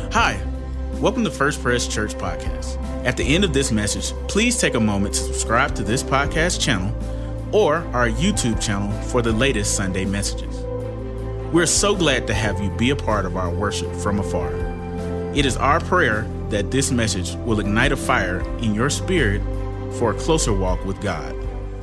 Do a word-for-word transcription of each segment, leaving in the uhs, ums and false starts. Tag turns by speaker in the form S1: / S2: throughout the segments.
S1: Hi, welcome to First Pres Church Podcast. At the end of this message, please take a moment to subscribe to this podcast channel or our YouTube channel for the latest Sunday messages. We're so glad to have you be a part of our worship from afar. It is our prayer that this message will ignite a fire in your spirit for a closer walk with God.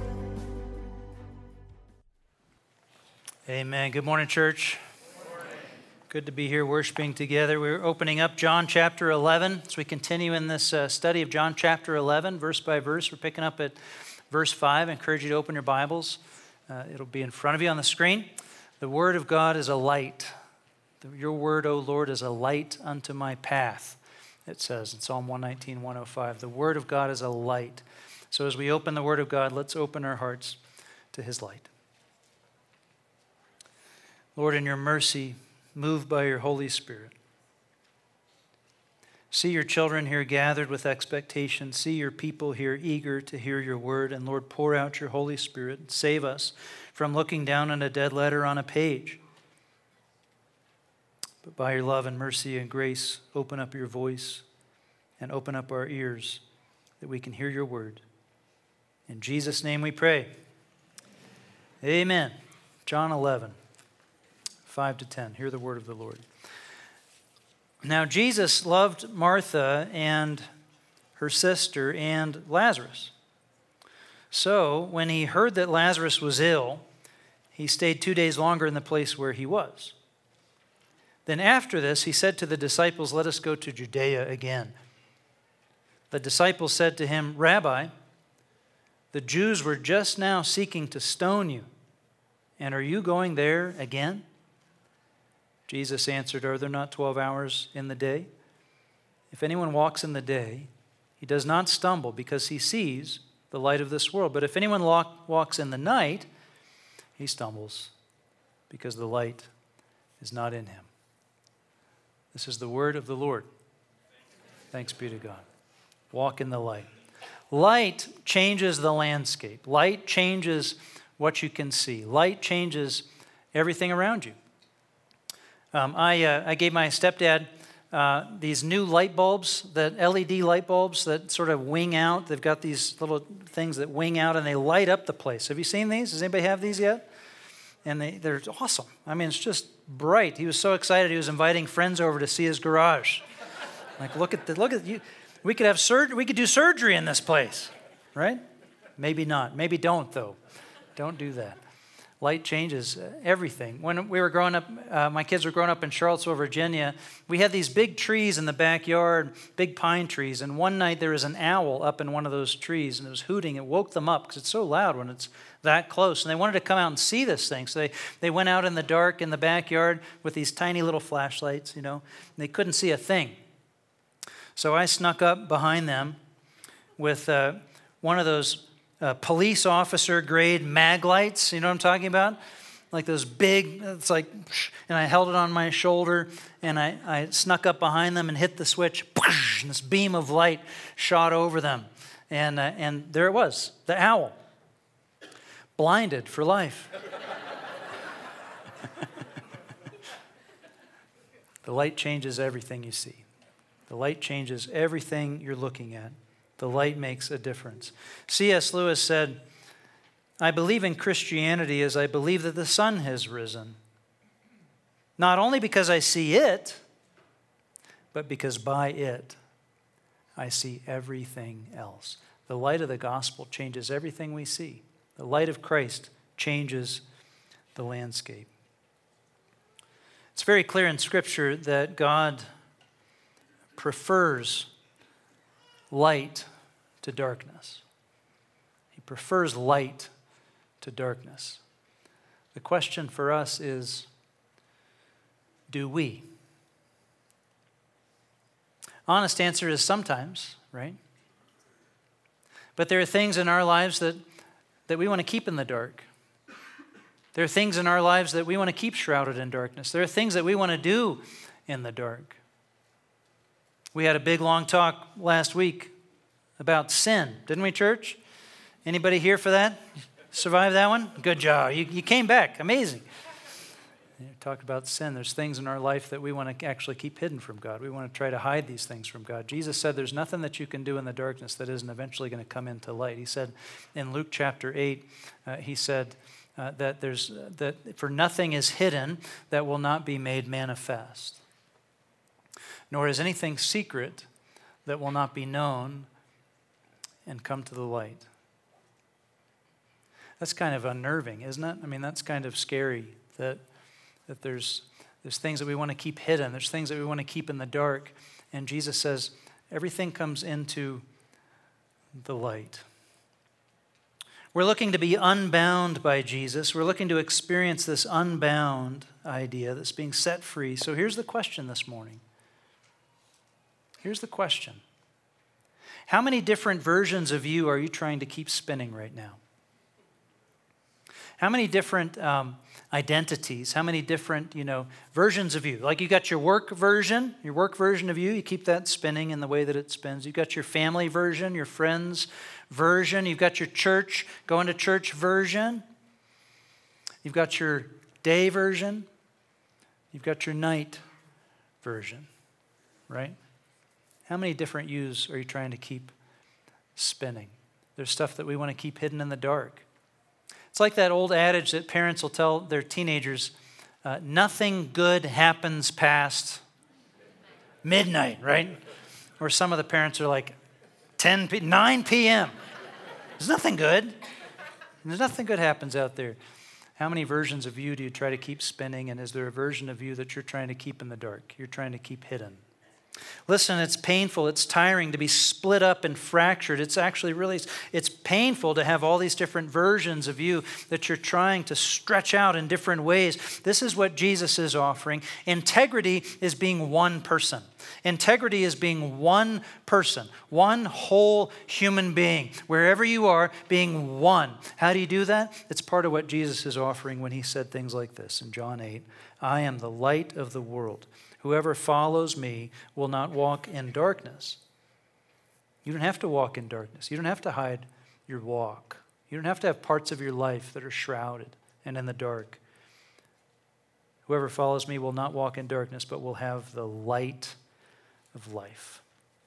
S2: Amen. Good morning, church. Good to be here worshiping together. We're opening up John chapter eleven as we continue in this uh, study of John chapter eleven, verse by verse. We're picking up at verse five. I encourage you to open your Bibles. Uh, it'll be in front of you on the screen. The word of God is a light. Your word, O Lord, is a light unto my path, it says in Psalm one nineteen, one oh five. The word of God is a light. So as we open the word of God, let's open our hearts to his light. Lord, in your mercy, moved by your Holy Spirit. See your children here gathered with expectation. See your people here eager to hear your word. And Lord, pour out your Holy Spirit. Save us from looking down on a dead letter on a page. But by your love and mercy and grace, open up your voice and open up our ears that we can hear your word. In Jesus' name we pray. Amen. John eleven. five to ten. Hear the word of the Lord. Now Jesus loved Martha and her sister and Lazarus. So when he heard that Lazarus was ill, he stayed two days longer in the place where he was. Then after this, he said to the disciples, "Let us go to Judea again." The disciples said to him, "Rabbi, the Jews were just now seeking to stone you, and are you going there again?" Jesus answered, "Are there not twelve hours in the day? If anyone walks in the day, he does not stumble because he sees the light of this world. But if anyone walk, walks in the night, he stumbles because the light is not in him." This is the word of the Lord. Thanks be to God. Walk in the light. Light changes the landscape. Light changes what you can see. Light changes everything around you. Um, I, uh, I gave my stepdad uh, these new light bulbs, that L E D light bulbs that sort of wing out. They've got these little things that wing out and they light up the place. Have you seen these? Does anybody have these yet? And they, they're awesome. I mean, it's just bright. He was so excited. He was inviting friends over to see his garage. Like, look at the, look at you. We could have surgery. We could do surgery in this place, right? Maybe not. Maybe don't though. Don't do that. Light changes everything. When we were growing up, uh, my kids were growing up in Charlottesville, Virginia, we had these big trees in the backyard, big pine trees, and one night there was an owl up in one of those trees, and it was hooting. It woke them up because it's so loud when it's that close, and they wanted to come out and see this thing, so they, they went out in the dark in the backyard with these tiny little flashlights, you know, and they couldn't see a thing. So I snuck up behind them with uh, one of those Uh, police officer grade mag lights, you know what I'm talking about? Like those big, it's like, and I held it on my shoulder and I, I snuck up behind them and hit the switch, and this beam of light shot over them. And, uh, and there it was, the owl, blinded for life. The light changes everything you see. The light changes everything you're looking at. The light makes a difference. C S Lewis said, "I believe in Christianity as I believe that the sun has risen. Not only because I see it, but because by it I see everything else." The light of the gospel changes everything we see. The light of Christ changes the landscape. It's very clear in Scripture that God prefers light to darkness. He prefers light to darkness. The question for us is, do we? Honest answer is sometimes, right? But there are things in our lives that, that we want to keep in the dark. There are things in our lives that we want to keep shrouded in darkness. There are things that we want to do in the dark. We had a big, long talk last week about sin, didn't we, church? Anybody here for that? Survived that one? Good job. You, you came back. Amazing. You talked about sin. There's things in our life that we want to actually keep hidden from God. We want to try to hide these things from God. Jesus said there's nothing that you can do in the darkness that isn't eventually going to come into light. He said in Luke chapter eight, uh, he said uh, that there's uh, that for nothing is hidden that will not be made manifest, nor is anything secret that will not be known and come to the light. That's kind of unnerving, isn't it? I mean, that's kind of scary that that there's, there's things that we want to keep hidden. There's things that we want to keep in the dark. And Jesus says everything comes into the light. We're looking to be unbound by Jesus. We're looking to experience this unbound idea that's being set free. So here's the question this morning. Here's the question. How many different versions of you are you trying to keep spinning right now? How many different um, identities, how many different, you know, versions of you? Like you got your work version, your work version of you, you keep that spinning in the way that it spins. You've got your family version, your friends version. You've got your church, going to church version. You've got your day version. You've got your night version, right? How many different yous are you trying to keep spinning? There's stuff that we want to keep hidden in the dark. It's like that old adage that parents will tell their teenagers, uh, nothing good happens past midnight, right? Or some of the parents are like, ten p- nine p.m. There's nothing good. There's nothing good happens out there. How many versions of you do you try to keep spinning? And is there a version of you that you're trying to keep in the dark? You're trying to keep hidden? Listen, it's painful, it's tiring to be split up and fractured. It's actually really, it's painful to have all these different versions of you that you're trying to stretch out in different ways. This is what Jesus is offering. Integrity is being one person. Integrity is being one person, one whole human being. Wherever you are, being one. How do you do that? It's part of what Jesus is offering when he said things like this in John eight. I am the light of the world. Whoever follows me will not walk in darkness. You don't have to walk in darkness. You don't have to hide your walk. You don't have to have parts of your life that are shrouded and in the dark. Whoever follows me will not walk in darkness, but will have the light of life.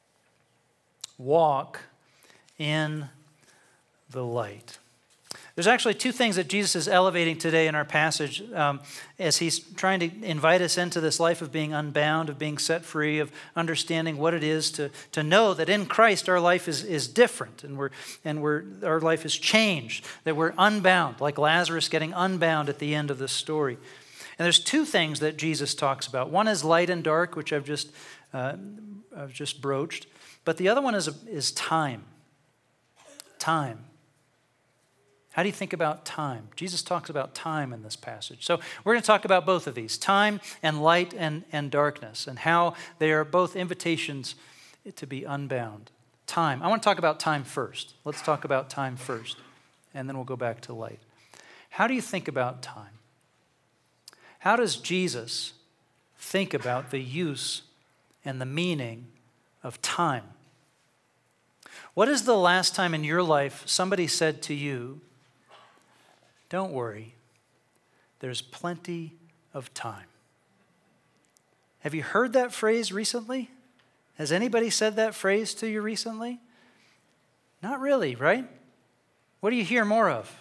S2: Walk in the light. There's actually two things that Jesus is elevating today in our passage um, as he's trying to invite us into this life of being unbound, of being set free, of understanding what it is to, to know that in Christ our life is, is different and we're and we're our life is changed, that we're unbound, like Lazarus getting unbound at the end of this story. And there's two things that Jesus talks about. One is light and dark, which I've just uh, I've just broached, but the other one is is time. Time. How do you think about time? Jesus talks about time in this passage. So we're going to talk about both of these, time and light and, and darkness, and how they are both invitations to be unbound. Time. I want to talk about time first. Let's talk about time first, and then we'll go back to light. How do you think about time? How does Jesus think about the use and the meaning of time? What is the last time in your life somebody said to you, don't worry, there's plenty of time? Have you heard that phrase recently? Has anybody said that phrase to you recently? Not really, right? What do you hear more of?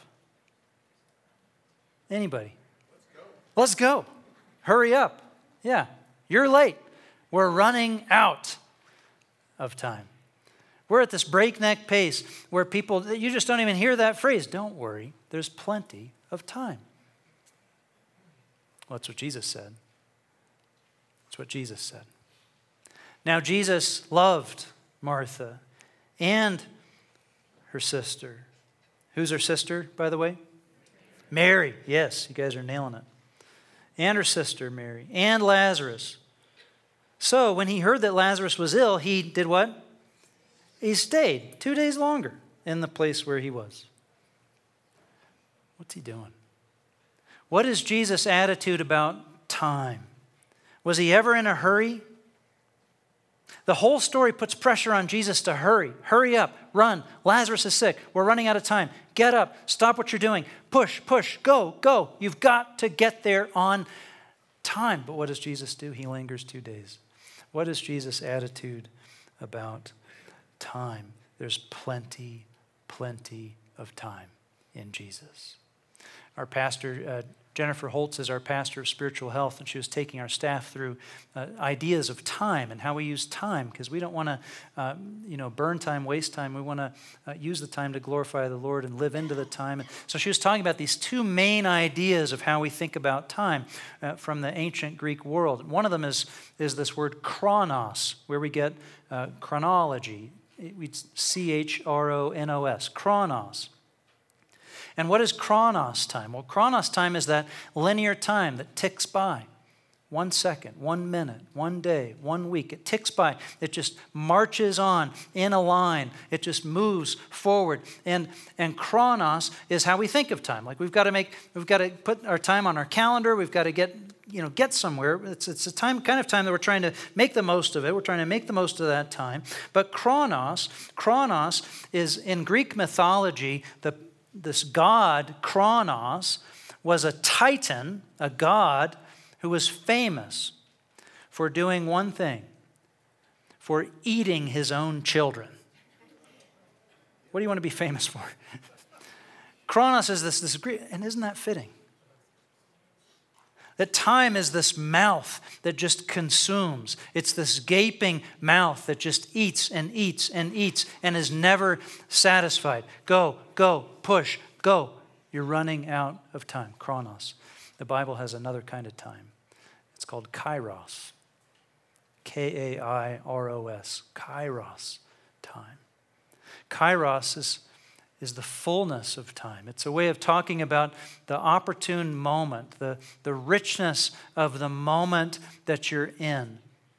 S2: Anybody? Let's go. Let's go. Hurry up. Yeah, you're late. We're running out of time. We're at this breakneck pace where people, you just don't even hear that phrase. Don't worry, there's plenty of time. Well, that's what Jesus said. That's what Jesus said. Now, Jesus loved Martha and her sister. Who's her sister, by the way? Mary. Yes, you guys are nailing it. And her sister, Mary. And Lazarus. So, when he heard that Lazarus was ill, he did what? He stayed two days longer in the place where he was. What's he doing? What is Jesus' attitude about time? Was he ever in a hurry? The whole story puts pressure on Jesus to hurry. Hurry up, run. Lazarus is sick. We're running out of time. Get up, stop what you're doing. Push, push, go, go. You've got to get there on time. But what does Jesus do? He lingers two days. What is Jesus' attitude about time? There's plenty, plenty of time in Jesus. Our pastor, uh, Jennifer Holtz, is our pastor of spiritual health, and she was taking our staff through uh, ideas of time and how we use time, because we don't want to, uh, you know, burn time, waste time. We want to uh, use the time to glorify the Lord and live into the time. And so she was talking about these two main ideas of how we think about time uh, from the ancient Greek world. One of them is is this word chronos, where we get uh, chronology. We C H R O N O S, chronos. And what is chronos time? Well, chronos time is that linear time that ticks by. One second, one minute, one day, one week. It ticks by. It just marches on in a line. It just moves forward. And, and chronos is how we think of time. Like we've got to make, we've got to put our time on our calendar. We've got to get, you know, get somewhere. It's, it's a time, kind of time that we're trying to make the most of it. We're trying to make the most of that time. But chronos, chronos is in Greek mythology, the this god, Kronos, was a titan, a god who was famous for doing one thing, for eating his own children. What do you want to be famous for? Kronos is this, this Greek, and isn't that fitting? That time is this mouth that just consumes. It's this gaping mouth that just eats and eats and eats and is never satisfied. Go, go, push, go. You're running out of time. Chronos. The Bible has another kind of time. It's called kairos. K A I R O S. Kairos time. Kairos is is the fullness of time. It's a way of talking about the opportune moment, the, the richness of the moment that you're in.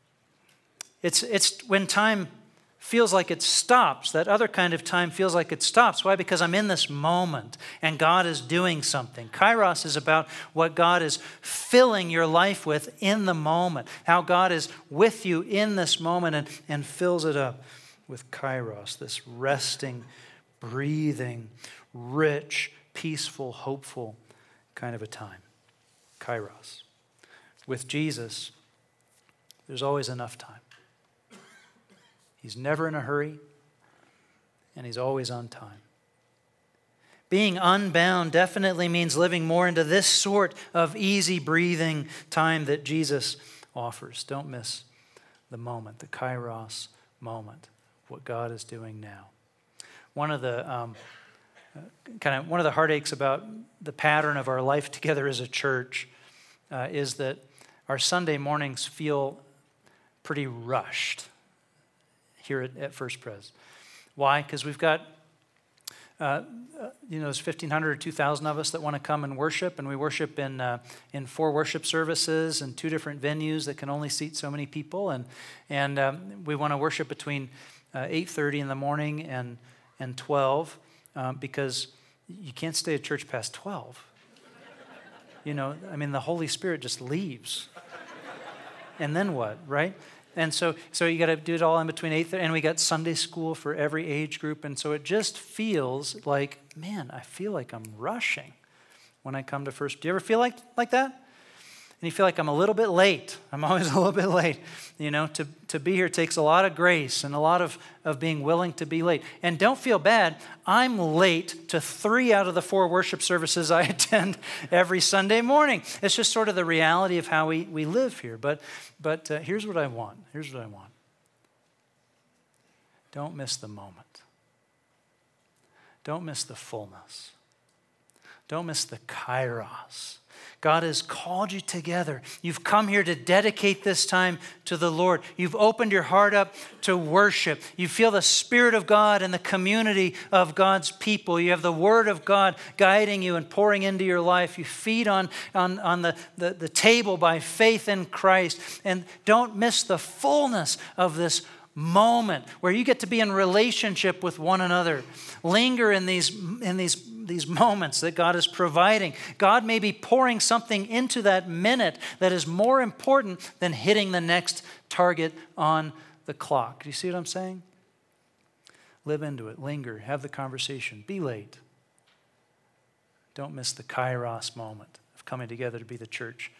S2: It's, it's when time feels like it stops. That other kind of time feels like it stops. Why? Because I'm in this moment and God is doing something. Kairos is about what God is filling your life with in the moment, how God is with you in this moment and, and fills it up with kairos, this resting, breathing, rich, peaceful, hopeful kind of a time. Kairos. With Jesus, there's always enough time. He's never in a hurry, and he's always on time. Being unbound definitely means living more into this sort of easy breathing time that Jesus offers. Don't miss the moment, the kairos moment, what God is doing now. One of the um, kind of one of the heartaches about the pattern of our life together as a church uh, is that our Sunday mornings feel pretty rushed here at, at First Pres. Why? Because we've got uh, you know there's fifteen hundred or two thousand of us that want to come and worship, and we worship in uh, in four worship services and two different venues that can only seat so many people, and and um, we want to worship between uh, eight thirty in the morning and and twelve, um, because you can't stay at church past twelve. You know, I mean, the Holy Spirit just leaves. And then what, right? And so so you got to do it all in between eight thirty, and we got Sunday school for every age group, and so it just feels like, man, I feel like I'm rushing when I come to First. Do you ever feel like, like that? And you feel like I'm a little bit late. I'm always a little bit late. You know, to, to be here takes a lot of grace and a lot of, of being willing to be late. And don't feel bad. I'm late to three out of the four worship services I attend every Sunday morning. It's just sort of the reality of how we, we live here. But, but uh, here's what I want. Here's what I want. Don't miss the moment. Don't miss the fullness. Don't miss the kairos. God has called you together. You've come here to dedicate this time to the Lord. You've opened your heart up to worship. You feel the Spirit of God and the community of God's people. You have the Word of God guiding you and pouring into your life. You feed on, on, on the, the, the table by faith in Christ. And don't miss the fullness of this moment where you get to be in relationship with one another. Linger in these, in these these moments that God is providing. God may be pouring something into that minute that is more important than hitting the next target on the clock. Do you see what I'm saying? Live into it. Linger. Have the conversation. Be late. Don't miss the kairos moment of coming together to be the church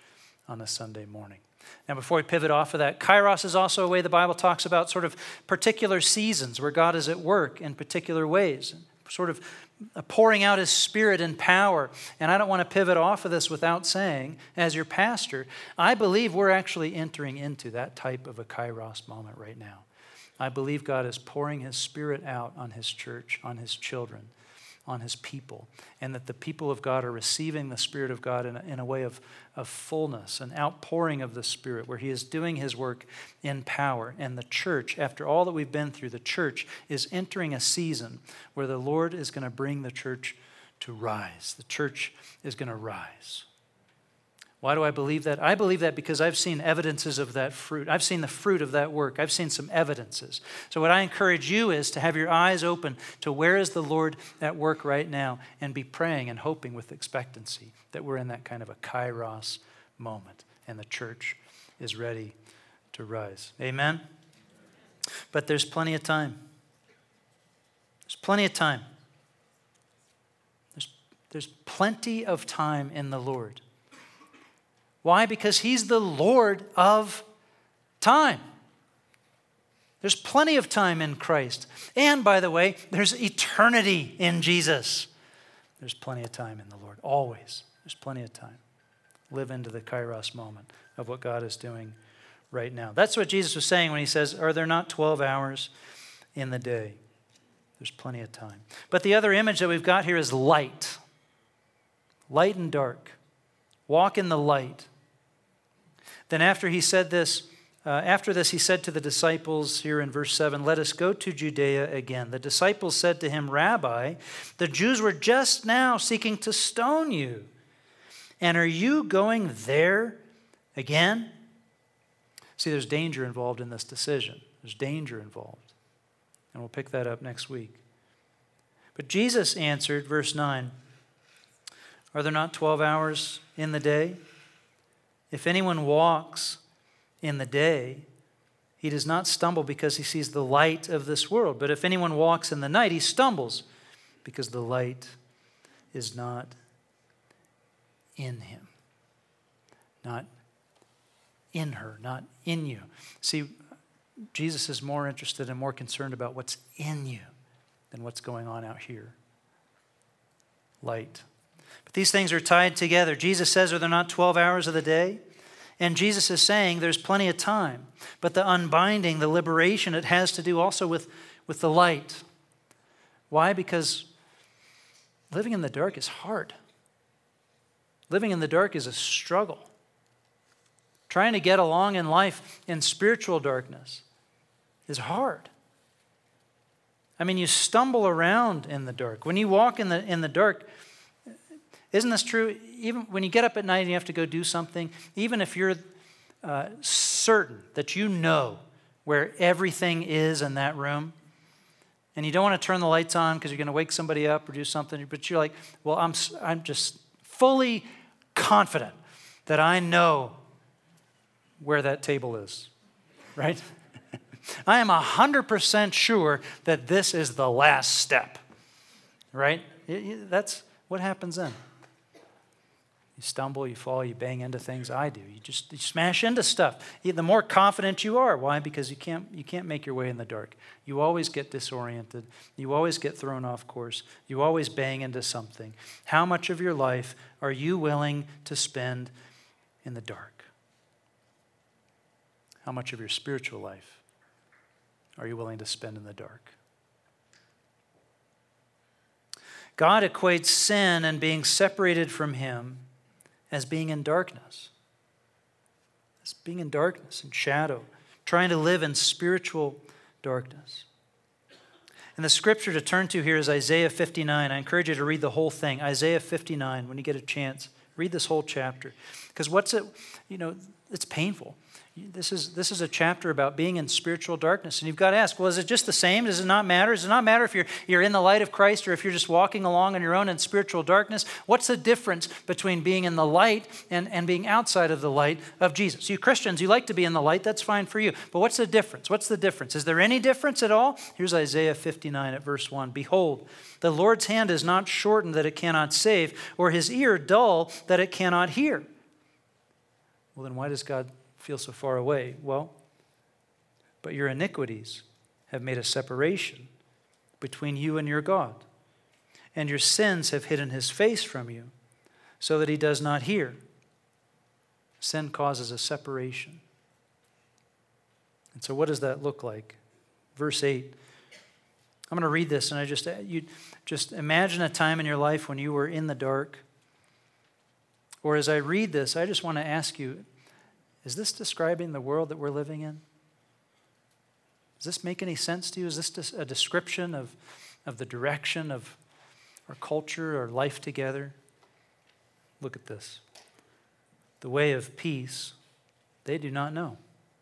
S2: on a Sunday morning. Now, before we pivot off of that, Kairos is also a way the Bible talks about sort of particular seasons where God is at work in particular ways, sort of pouring out his Spirit and power. And I don't want to pivot off of this without saying, as your pastor, I believe we're actually entering into that type of a Kairos moment right now. I believe God is pouring his Spirit out on his church, on his children, on his people, and that the people of God are receiving the Spirit of God in a, in a way of, of fullness, an outpouring of the Spirit, where he is doing his work in power. And the church, after all that we've been through, the church is entering a season where the Lord is going to bring the church to rise. The church is going to rise. Why do I believe that? I believe that because I've seen evidences of that fruit. I've seen the fruit of that work. I've seen some evidences. So what I encourage you is to have your eyes open to where is the Lord at work right now, and be praying and hoping with expectancy that we're in that kind of a Kairos moment and the church is ready to rise. Amen? But there's plenty of time. There's plenty of time. There's, there's plenty of time in the Lord. Why? Because he's the Lord of time. There's plenty of time in Christ. And by the way, there's eternity in Jesus. There's plenty of time in the Lord. Always. There's plenty of time. Live into the Kairos moment of what God is doing right now. That's what Jesus was saying when he says, are there not twelve hours in the day? There's plenty of time. But the other image that we've got here is light. Light and dark. Walk in the light. Then after he said this, uh, after this he said to the disciples here in verse seven, let us go to Judea again. The disciples said to him, Rabbi, the Jews were just now seeking to stone you. And are you going there again? See, there's danger involved in this decision. There's danger involved. And we'll pick that up next week. But Jesus answered, verse nine, are there not twelve hours in the day? If anyone walks in the day, he does not stumble because he sees the light of this world. But if anyone walks in the night, he stumbles because the light is not in him. Not in her, not in you. See, Jesus is more interested and more concerned about what's in you than what's going on out here. Light. But these things are tied together. Jesus says, are there not twelve hours of the day? And Jesus is saying there's plenty of time. But the unbinding, the liberation, it has to do also with, with the light. Why? Because living in the dark is hard. Living in the dark is a struggle. Trying to get along in life in spiritual darkness is hard. I mean, you stumble around in the dark. When you walk in the in the dark, isn't this true? Even when you get up at night and you have to go do something, even if you're uh, certain that you know where everything is in that room, and you don't want to turn the lights on because you're going to wake somebody up or do something, but you're like, well, I'm I'm just fully confident that I know where that table is, right? I am one hundred percent sure that this is the last step, right? It, it, that's what happens then. You stumble, you fall, you bang into things. I do. You just you smash into stuff. The more confident you are. Why? Because you can't you can't make your way in the dark. You always get disoriented. You always get thrown off course. You always bang into something. How much of your life are you willing to spend in the dark? How much of your spiritual life are you willing to spend in the dark? God equates sin and being separated from him as being in darkness. As being in darkness and shadow, trying to live in spiritual darkness. And the scripture to turn to here is Isaiah fifty-nine. I encourage you to read the whole thing. Isaiah fifty-nine, when you get a chance, read this whole chapter. Because what's it, you know, it's painful. This is this is a chapter about being in spiritual darkness. And you've got to ask, well, is it just the same? Does it not matter? Does it not matter if you're, you're in the light of Christ or if you're just walking along on your own in spiritual darkness? What's the difference between being in the light and, and being outside of the light of Jesus? You Christians, you like to be in the light. That's fine for you. But what's the difference? What's the difference? Is there any difference at all? Here's Isaiah fifty-nine at verse one. Behold, the Lord's hand is not shortened that it cannot save, or his ear dull that it cannot hear. Well, then why does God feel so far away? Well, but your iniquities have made a separation between you and your God, and your sins have hidden his face from you, so that he does not hear. Sin causes a separation. And so what does that look like? Verse eight. I'm going to read this, and I just you just imagine a time in your life when you were in the dark. Or as I read this, I just want to ask you, is this describing the world that we're living in? Does this make any sense to you? Is this a description of, of the direction of our culture, our life together? Look at this. The way of peace, they do not know.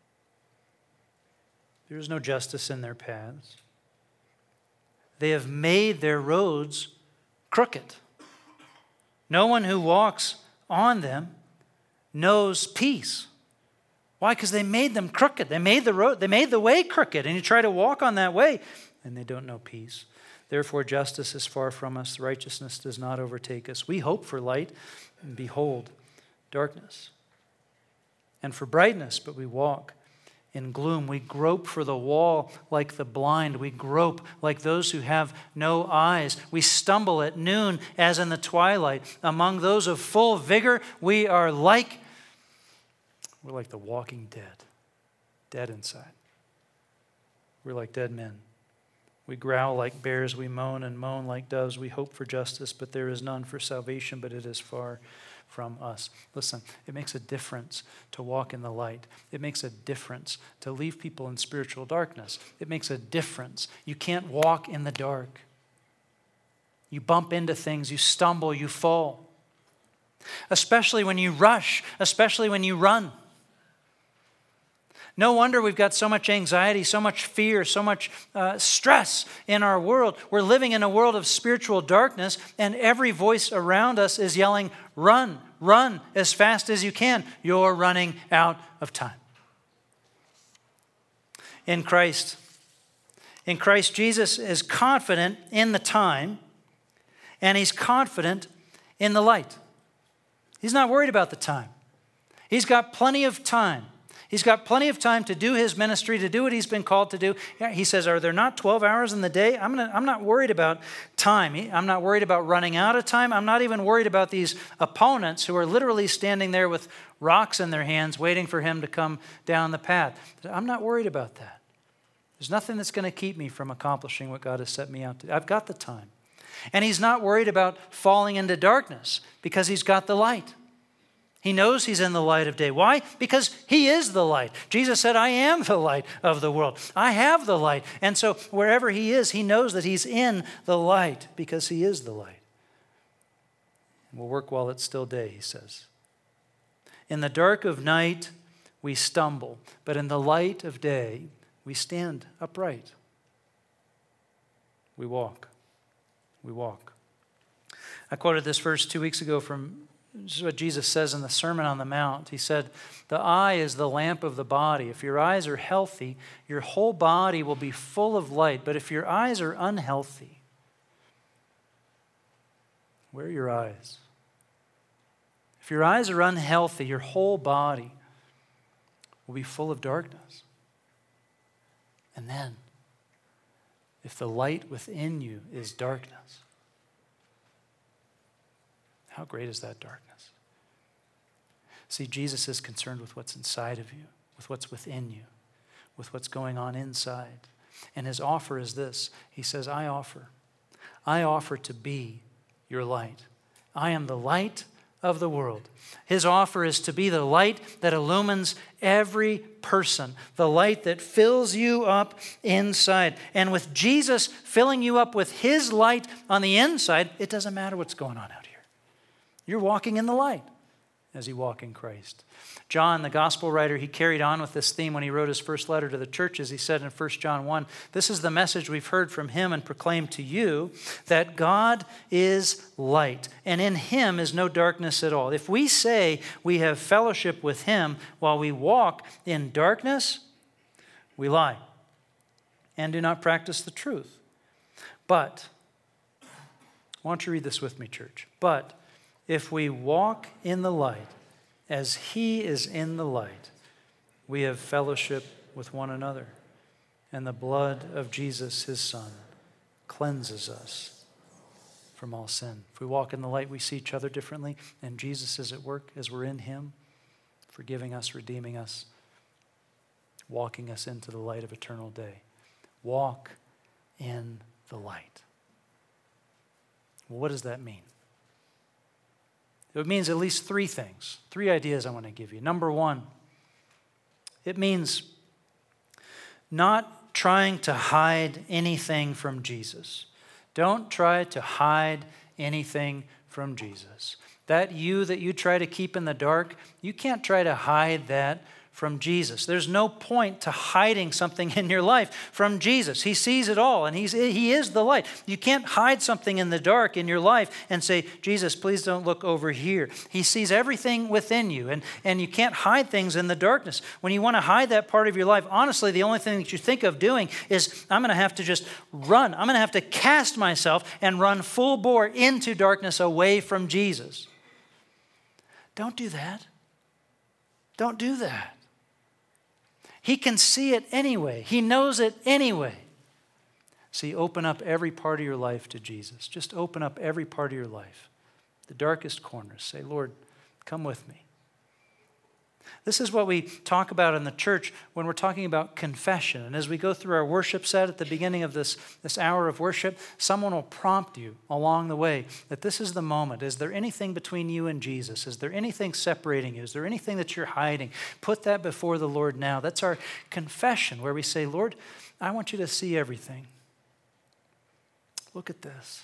S2: There is no justice in their paths. They have made their roads crooked. No one who walks on them knows peace. Why? Because they made them crooked. They made the road, they made the way crooked, and you try to walk on that way, and they don't know peace. Therefore, justice is far from us. Righteousness does not overtake us. We hope for light, and behold, darkness. And for brightness, but we walk in gloom. We grope for the wall like the blind. We grope like those who have no eyes. We stumble at noon as in the twilight. Among those of full vigor, we are like, we're like the walking dead, dead inside. We're like dead men. We growl like bears. We moan and moan like doves. We hope for justice, but there is none, for salvation, but it is far from us. Listen, it makes a difference to walk in the light. It makes a difference to leave people in spiritual darkness. It makes a difference. You can't walk in the dark. You bump into things, you stumble, you fall. Especially when you rush, especially when you run. No wonder we've got so much anxiety, so much fear, so much uh, stress in our world. We're living in a world of spiritual darkness, and every voice around us is yelling, run, run as fast as you can. You're running out of time. In Christ, in Christ, Jesus is confident in the time, and he's confident in the light. He's not worried about the time. He's got plenty of time. He's got plenty of time to do his ministry, to do what he's been called to do. He says, are there not twelve hours in the day? I'm, gonna, I'm not worried about time. I'm not worried about running out of time. I'm not even worried about these opponents who are literally standing there with rocks in their hands waiting for him to come down the path. I'm not worried about that. There's nothing that's going to keep me from accomplishing what God has set me out to do. I've got the time. And he's not worried about falling into darkness because he's got the light. He knows he's in the light of day. Why? Because he is the light. Jesus said, I am the light of the world. I have the light. And so wherever he is, he knows that he's in the light because he is the light. We'll work while it's still day, he says. In the dark of night, we stumble, but in the light of day, we stand upright. We walk. We walk. I quoted this verse two weeks ago from This is what Jesus says in the Sermon on the Mount. He said, the eye is the lamp of the body. If your eyes are healthy, your whole body will be full of light. But if your eyes are unhealthy, where are your eyes? If your eyes are unhealthy, your whole body will be full of darkness. And then, if the light within you is darkness, how great is that darkness? See, Jesus is concerned with what's inside of you, with what's within you, with what's going on inside. And his offer is this. He says, I offer. I offer to be your light. I am the light of the world. His offer is to be the light that illumines every person, the light that fills you up inside. And with Jesus filling you up with his light on the inside, it doesn't matter what's going on out here. You're walking in the light as you walk in Christ. John, the gospel writer, he carried on with this theme when he wrote his first letter to the churches. He said in First John one, this is the message we've heard from him and proclaimed to you, that God is light, and in him is no darkness at all. If we say we have fellowship with him while we walk in darkness, we lie and do not practice the truth. But, why don't you read this with me, church? But if we walk in the light, as he is in the light, we have fellowship with one another. And the blood of Jesus, his Son, cleanses us from all sin. If we walk in the light, we see each other differently, and Jesus is at work as we're in him, forgiving us, redeeming us, walking us into the light of eternal day. Walk in the light. Well, what does that mean? It means at least three things, three ideas I want to give you. Number one, it means not trying to hide anything from Jesus. Don't try to hide anything from Jesus. That you that you try to keep in the dark, you can't try to hide that from Jesus. There's no point to hiding something in your life from Jesus. He sees it all, and he's, he is the light. You can't hide something in the dark in your life and say, Jesus, please don't look over here. He sees everything within you, and, and you can't hide things in the darkness. When you want to hide that part of your life, honestly, the only thing that you think of doing is, I'm going to have to just run. I'm going to have to cast myself and run full bore into darkness away from Jesus. Don't do that. Don't do that. He can see it anyway. He knows it anyway. See, open up every part of your life to Jesus. Just open up every part of your life. The darkest corners. Say, Lord, come with me. This is what we talk about in the church when we're talking about confession. And as we go through our worship set at the beginning of this, this hour of worship, someone will prompt you along the way that this is the moment. Is there anything between you and Jesus? Is there anything separating you? Is there anything that you're hiding? Put that before the Lord now. That's our confession where we say, Lord, I want you to see everything. Look at this.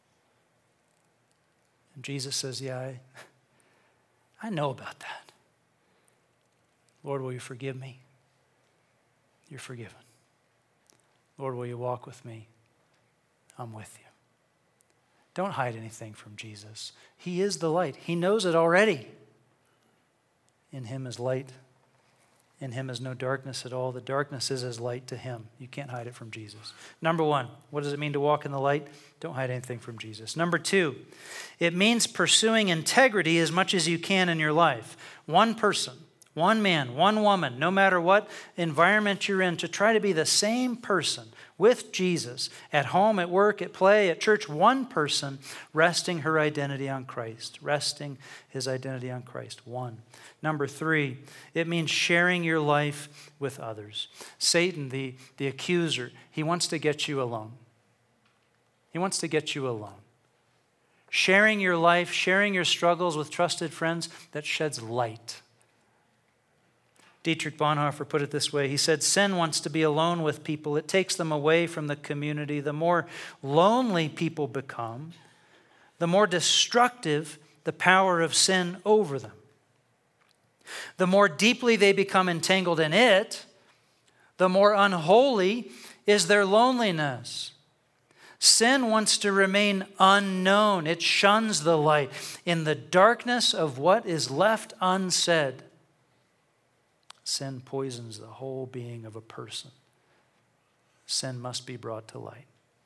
S2: And Jesus says, yeah, I, I know about that. Lord, will you forgive me? You're forgiven. Lord, will you walk with me? I'm with you. Don't hide anything from Jesus. He is the light. He knows it already. In him is light. In him is no darkness at all. The darkness is as light to him. You can't hide it from Jesus. Number one, what does it mean to walk in the light? Don't hide anything from Jesus. Number two, it means pursuing integrity as much as you can in your life. One person. One man, one woman, no matter what environment you're in, to try to be the same person with Jesus at home, at work, at play, at church, one person resting her identity on Christ, resting his identity on Christ, one. Number three, it means sharing your life with others. Satan, the, the accuser, he wants to get you alone. He wants to get you alone. Sharing your life, sharing your struggles with trusted friends, that sheds light. Dietrich Bonhoeffer put it this way. He said, sin wants to be alone with people. It takes them away from the community. The more lonely people become, the more destructive the power of sin over them. The more deeply they become entangled in it, the more unholy is their loneliness. Sin wants to remain unknown. It shuns the light. In the darkness of what is left unsaid, sin poisons the whole being of a person. Sin must be brought to light.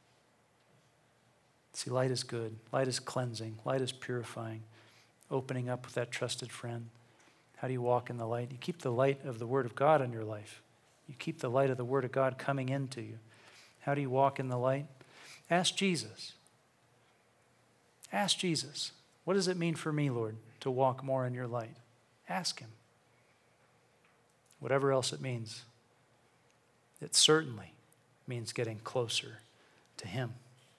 S2: See, light is good. Light is cleansing. Light is purifying. Opening up with that trusted friend. How do you walk in the light? You keep the light of the Word of God in your life. You keep the light of the Word of God coming into you. How do you walk in the light? Ask Jesus. Ask Jesus. What does it mean for me, Lord, to walk more in your light? Ask him. Whatever else it means, it certainly means getting closer to him.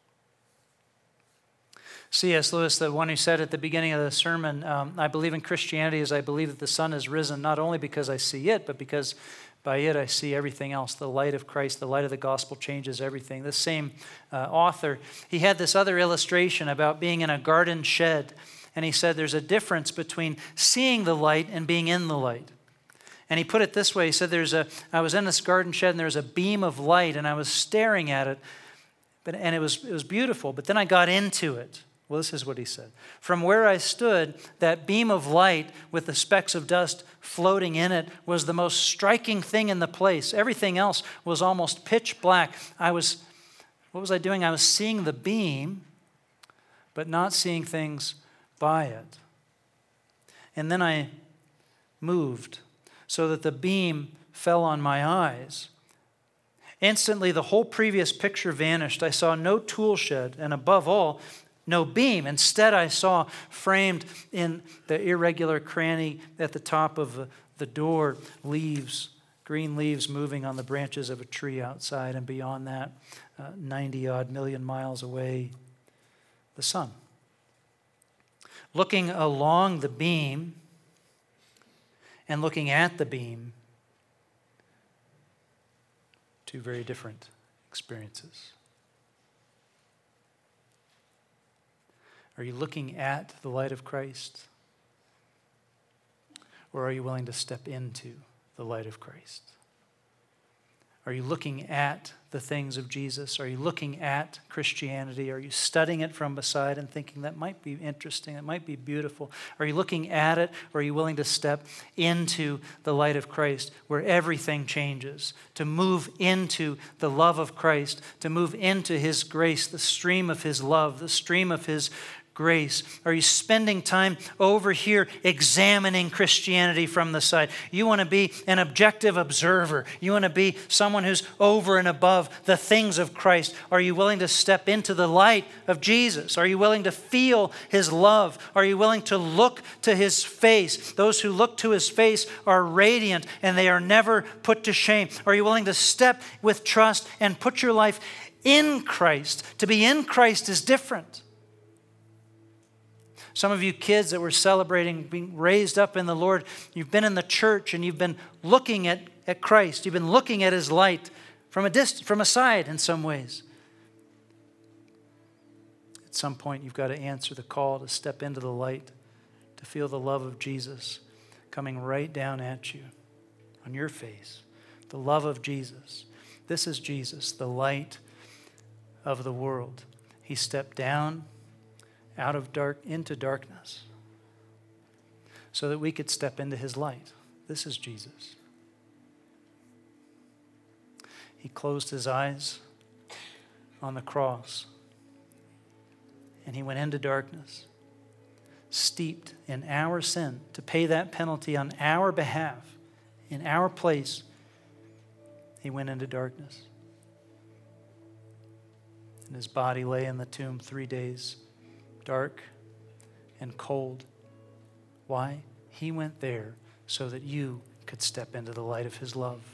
S2: C S Lewis, the one who said at the beginning of the sermon, um, I believe in Christianity as I believe that the sun has risen, not only because I see it, but because by it I see everything else. The light of Christ, the light of the gospel changes everything. This same uh, author, he had this other illustration about being in a garden shed, and he said there's a difference between seeing the light and being in the light. And he put it this way. He said, "There's a. I was in this garden shed, and there was a beam of light, and I was staring at it, but and it was it was beautiful. But then I got into it." Well, this is what he said. "From where I stood, that beam of light with the specks of dust floating in it was the most striking thing in the place. Everything else was almost pitch black. I was, what was I doing? I was seeing the beam, but not seeing things by it. And then I moved, so that the beam fell on my eyes. Instantly, the whole previous picture vanished. I saw no tool shed, and above all, no beam. Instead, I saw framed in the irregular cranny at the top of the door leaves, green leaves moving on the branches of a tree outside, and beyond that, uh, ninety-odd million miles away, the sun. Looking along the beam and looking at the beam, two very different experiences. Are you looking at the light of Christ? Or are you willing to step into the light of Christ? Are you looking at the things of Jesus? Are you looking at Christianity? Are you studying it from beside and thinking that might be interesting, that might be beautiful? Are you looking at it, or are you willing to step into the light of Christ where everything changes, to move into the love of Christ, to move into His grace, the stream of His love, the stream of His grace? Are you spending time over here examining Christianity from the side? You want to be an objective observer. You want to be someone who's over and above the things of Christ. Are you willing to step into the light of Jesus? Are you willing to feel His love? Are you willing to look to His face? Those who look to His face are radiant and they are never put to shame. Are you willing to step with trust and put your life in Christ? To be in Christ is different. Some of you kids that were celebrating being raised up in the Lord, you've been in the church and you've been looking at, at Christ. You've been looking at His light from a distance, from aside in some ways. At some point, you've got to answer the call to step into the light, to feel the love of Jesus coming right down at you, on your face. The love of Jesus. This is Jesus, the light of the world. He stepped down out of dark into darkness so that we could step into His light. This is Jesus. He closed His eyes on the cross and He went into darkness, steeped in our sin, to pay that penalty on our behalf, in our place. He went into darkness. And His body lay in the tomb three days, dark and cold. Why? He went there so that you could step into the light of His love.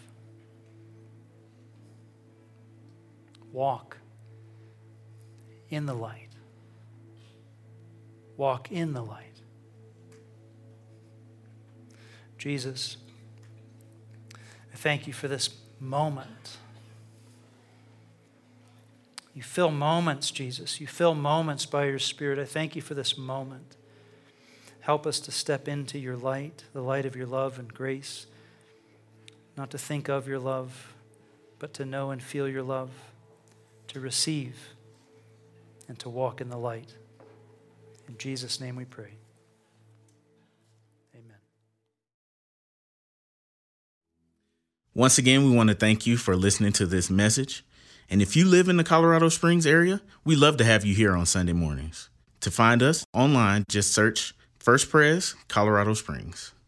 S2: Walk in the light. Walk in the light. Jesus, I thank You for this moment. You fill moments, Jesus. You fill moments by Your Spirit. I thank You for this moment. Help us to step into Your light, the light of Your love and grace. Not to think of Your love, but to know and feel Your love, to receive and to walk in the light. In Jesus' name we pray. Amen.
S1: Once again, we want to thank you for listening to this message. And if you live in the Colorado Springs area, we love to have you here on Sunday mornings. To find us online, just search First Pres Colorado Springs.